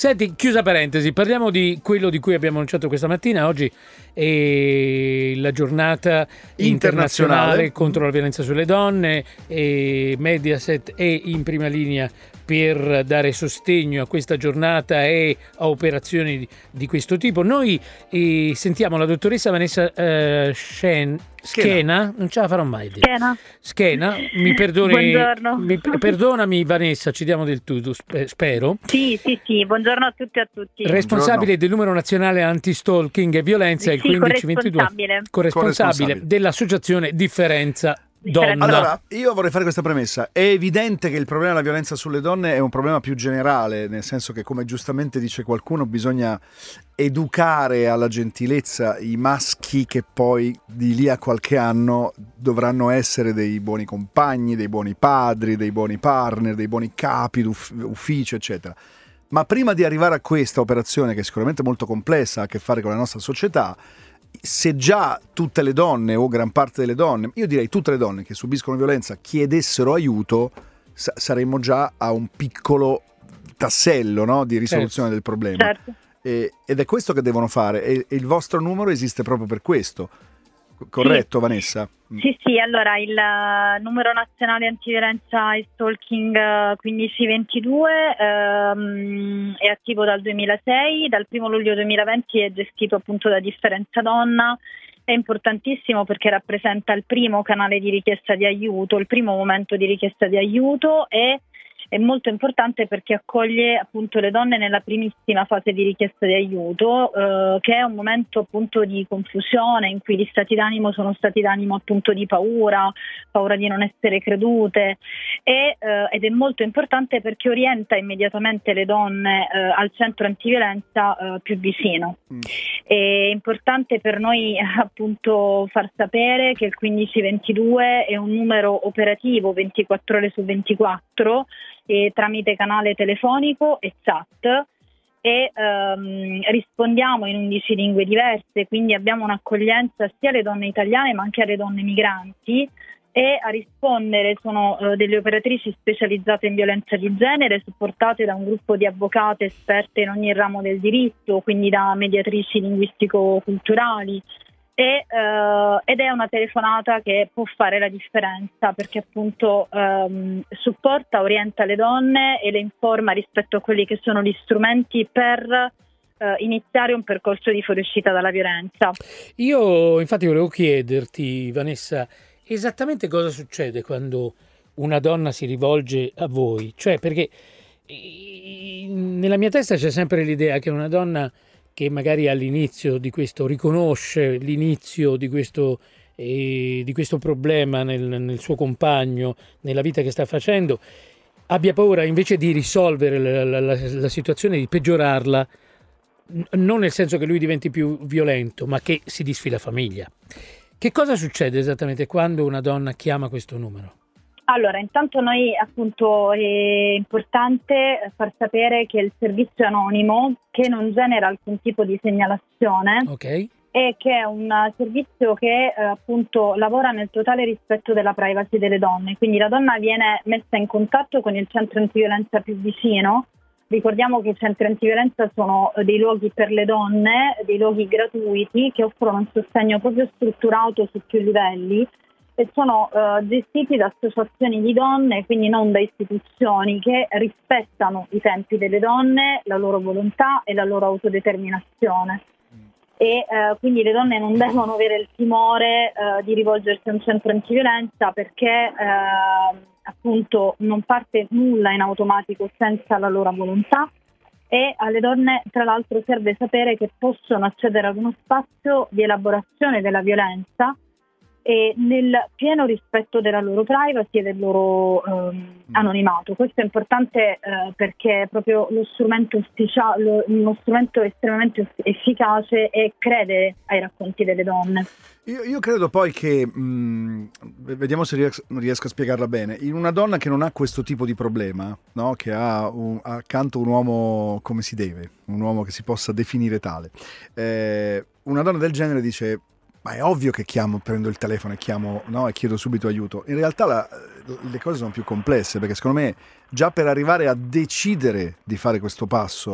Senti, chiusa parentesi, parliamo di quello di cui abbiamo annunciato questa mattina. Oggi è la giornata internazionale contro la violenza sulle donne, e Mediaset è in prima linea per dare sostegno a questa giornata e a operazioni di questo tipo. Noi sentiamo la dottoressa Vanessa Schena, non ce la farò mai dire. Schena, mi perdoni. Buongiorno. Perdonami Vanessa, ci diamo del tu, spero. Sì, buongiorno a tutti e a tutti. Responsabile del numero nazionale anti-stalking e violenza, il 1522. Corresponsabile dell'associazione Differenza Donna. Allora, io vorrei fare questa premessa. È evidente che il problema della violenza sulle donne è un problema più generale, nel senso che, come giustamente dice qualcuno, bisogna educare alla gentilezza i maschi che poi di lì a qualche anno dovranno essere dei buoni compagni, dei buoni padri, dei buoni partner, dei buoni capi d'ufficio, eccetera. Ma prima di arrivare a questa operazione, che è sicuramente molto complessa, ha a che fare con la nostra società, se già tutte le donne o gran parte delle donne, io direi tutte le donne che subiscono violenza, chiedessero aiuto, saremmo già a un piccolo tassello, no, di risoluzione del problema. Certo. Ed è questo che devono fare, e il vostro numero esiste proprio per questo. Corretto, sì. Vanessa? Sì, allora il numero nazionale antiviolenza e stalking 1522 è attivo dal 2006, dal 1 luglio 2020 è gestito appunto da Differenza Donna. È importantissimo perché rappresenta il primo canale di richiesta di aiuto, il primo momento di richiesta di aiuto, e è molto importante perché accoglie appunto le donne nella primissima fase di richiesta di aiuto, che è un momento appunto di confusione, in cui gli stati d'animo sono stati d'animo appunto di paura di non essere credute, ed è molto importante perché orienta immediatamente le donne al centro antiviolenza più vicino. È importante per noi appunto far sapere che il 1522 è un numero operativo 24 ore su 24, tramite canale telefonico e chat, e rispondiamo in 11 lingue diverse, quindi abbiamo un'accoglienza sia alle donne italiane ma anche alle donne migranti, e a rispondere sono delle operatrici specializzate in violenza di genere, supportate da un gruppo di avvocate esperte in ogni ramo del diritto, quindi da mediatrici linguistico-culturali, ed è una telefonata che può fare la differenza, perché appunto supporta, orienta le donne e le informa rispetto a quelli che sono gli strumenti per iniziare un percorso di fuoriuscita dalla violenza. Io infatti volevo chiederti, Vanessa, esattamente cosa succede quando una donna si rivolge a voi? Cioè, perché nella mia testa c'è sempre l'idea che una donna che magari all'inizio di questo riconosce l'inizio di questo problema nel suo compagno, nella vita che sta facendo, abbia paura invece di risolvere la situazione, di peggiorarla, non nel senso che lui diventi più violento, ma che si disfi la famiglia. Che cosa succede esattamente quando una donna chiama questo numero? Allora, intanto noi appunto è importante far sapere che il servizio è anonimo, che non genera alcun tipo di segnalazione, okay, e che è un servizio che appunto lavora nel totale rispetto della privacy delle donne. Quindi la donna viene messa in contatto con il centro antiviolenza più vicino. Ricordiamo che i centri antiviolenza sono dei luoghi per le donne, dei luoghi gratuiti che offrono un sostegno proprio strutturato su più livelli, e sono gestiti da associazioni di donne, quindi non da istituzioni, che rispettano i tempi delle donne, la loro volontà e la loro autodeterminazione. E quindi le donne non devono avere il timore di rivolgersi a un centro antiviolenza, perché appunto non parte nulla in automatico senza la loro volontà, e alle donne tra l'altro serve sapere che possono accedere ad uno spazio di elaborazione della violenza, e nel pieno rispetto della loro privacy e del loro anonimato. Questo è importante perché è proprio lo strumento ufficiale, uno strumento estremamente efficace, e credere ai racconti delle donne. Io credo poi che, vediamo se riesco a spiegarla bene, in una donna che non ha questo tipo di problema, no? Che ha accanto un uomo come si deve, un uomo che si possa definire tale, una donna del genere dice: ma è ovvio che prendo il telefono e chiamo, no, e chiedo subito aiuto. In realtà le cose sono più complesse, perché secondo me già per arrivare a decidere di fare questo passo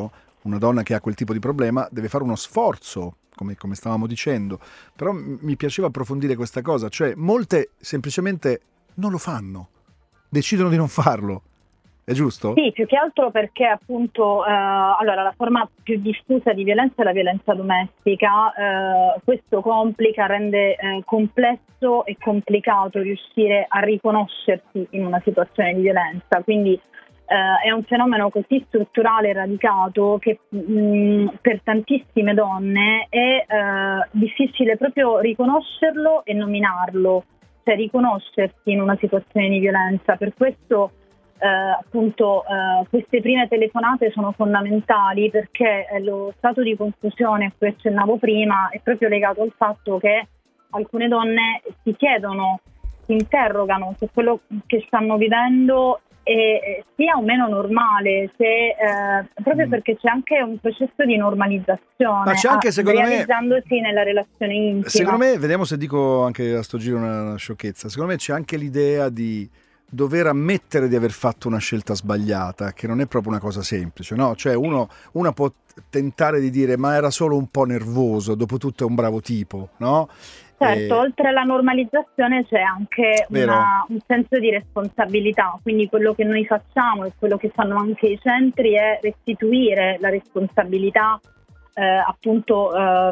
una donna che ha quel tipo di problema deve fare uno sforzo, come stavamo dicendo, però mi piaceva approfondire questa cosa, cioè molte semplicemente non lo fanno, decidono di non farlo, è giusto? Sì, più che altro perché appunto allora la forma più diffusa di violenza è la violenza domestica, questo complica, rende complesso e complicato riuscire a riconoscersi in una situazione di violenza, quindi è un fenomeno così strutturale e radicato che per tantissime donne è difficile proprio riconoscerlo e nominarlo, cioè riconoscersi in una situazione di violenza. Per questo appunto queste prime telefonate sono fondamentali, perché lo stato di confusione a cui accennavo prima è proprio legato al fatto che alcune donne si chiedono, si interrogano se quello che stanno vivendo sia o meno normale, se, proprio perché c'è anche un processo di normalizzazione, ma c'è anche, secondo me, realizzandosi nella relazione intima. Secondo me, vediamo se dico anche a sto giro una sciocchezza, secondo me c'è anche l'idea di dover ammettere di aver fatto una scelta sbagliata, che non è proprio una cosa semplice, no? Cioè una può tentare di dire ma era solo un po' nervoso, dopotutto è un bravo tipo, no? Certo, oltre alla normalizzazione c'è anche un senso di responsabilità, quindi quello che noi facciamo e quello che fanno anche i centri è restituire la responsabilità appunto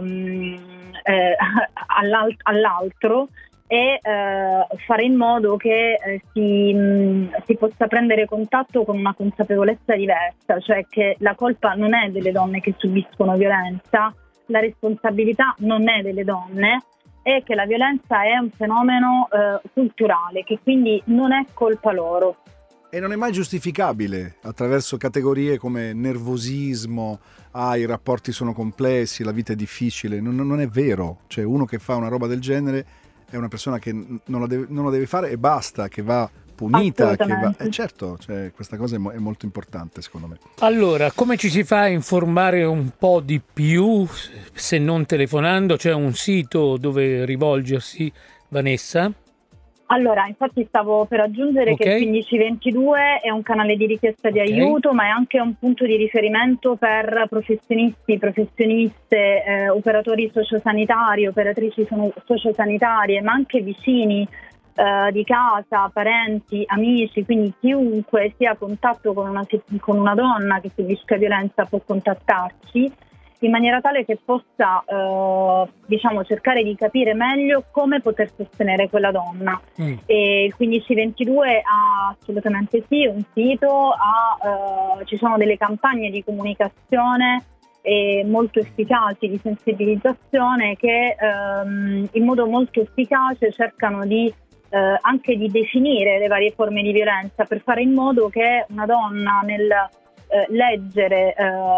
all'altro e fare in modo che si possa prendere contatto con una consapevolezza diversa, cioè che la colpa non è delle donne che subiscono violenza, la responsabilità non è delle donne, e che la violenza è un fenomeno culturale, che quindi non è colpa loro. E non è mai giustificabile attraverso categorie come nervosismo, i rapporti sono complessi, la vita è difficile, non è vero. Cioè uno che fa una roba del genere è una persona che non la deve fare e basta, che va punita, che va... certo, cioè, questa cosa è molto importante secondo me. Allora, come ci si fa a informare un po' di più se non telefonando? C'è un sito dove rivolgersi, Vanessa? Allora, infatti stavo per aggiungere che il 1522 è un canale di richiesta di aiuto, ma è anche un punto di riferimento per professionisti, professioniste, operatori sociosanitari, operatrici sociosanitarie, ma anche vicini di casa, parenti, amici, quindi chiunque sia a contatto con una donna che subisca violenza può contattarci, in maniera tale che possa cercare di capire meglio come poter sostenere quella donna. E il 1522 ha assolutamente sì un sito, ci sono delle campagne di comunicazione molto efficaci, di sensibilizzazione, che in modo molto efficace cercano di anche di definire le varie forme di violenza, per fare in modo che una donna nel leggere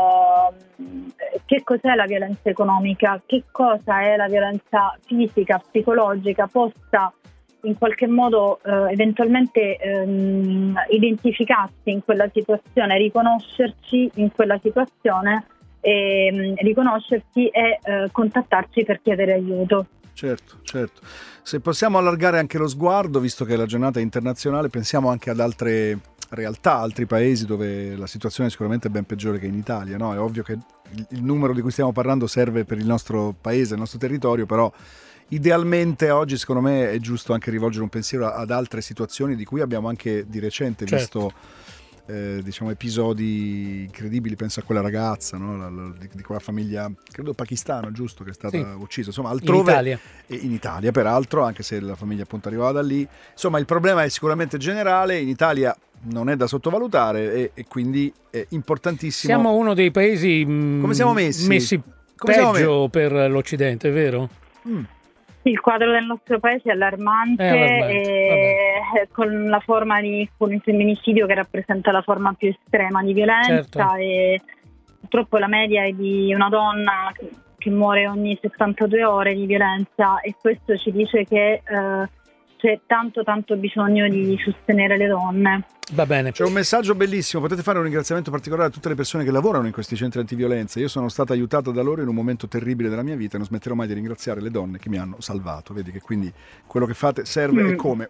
che cos'è la violenza economica, che cosa è la violenza fisica, psicologica, possa in qualche modo eventualmente identificarsi in quella situazione, riconoscerci in quella situazione e riconoscersi e contattarci per chiedere aiuto. Certo. Se possiamo allargare anche lo sguardo, visto che la giornata è internazionale, pensiamo anche ad altre realtà, altri paesi dove la situazione è sicuramente ben peggiore che in Italia, no? È ovvio che il numero di cui stiamo parlando serve per il nostro paese, il nostro territorio, però idealmente oggi secondo me è giusto anche rivolgere un pensiero ad altre situazioni di cui abbiamo anche di recente visto episodi incredibili. Penso a quella ragazza, no? di quella famiglia, credo pakistana, giusto, che è stata uccisa, insomma altrove in Italia peraltro, anche se la famiglia appunto arrivava da lì. Insomma il problema è sicuramente generale, in Italia non è da sottovalutare e quindi è importantissimo. Siamo uno dei paesi come siamo messi peggio per l'Occidente, è vero? Il quadro del nostro paese è allarmante, con la forma con il femminicidio che rappresenta la forma più estrema di violenza, e purtroppo la media è di una donna che muore ogni 72 ore di violenza, e questo ci dice che c'è tanto bisogno di sostenere le donne. Va bene. C'è un messaggio bellissimo, potete fare un ringraziamento particolare a tutte le persone che lavorano in questi centri antiviolenza. Io sono stata aiutata da loro in un momento terribile della mia vita e non smetterò mai di ringraziare le donne che mi hanno salvato. Vedi che quindi quello che fate serve. E come?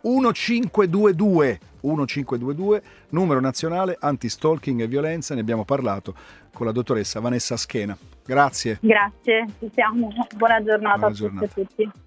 1522, numero nazionale anti-stalking e violenza, ne abbiamo parlato con la dottoressa Vanessa Aschena. Grazie. Grazie, ci siamo. Buona giornata a tutti e tutti.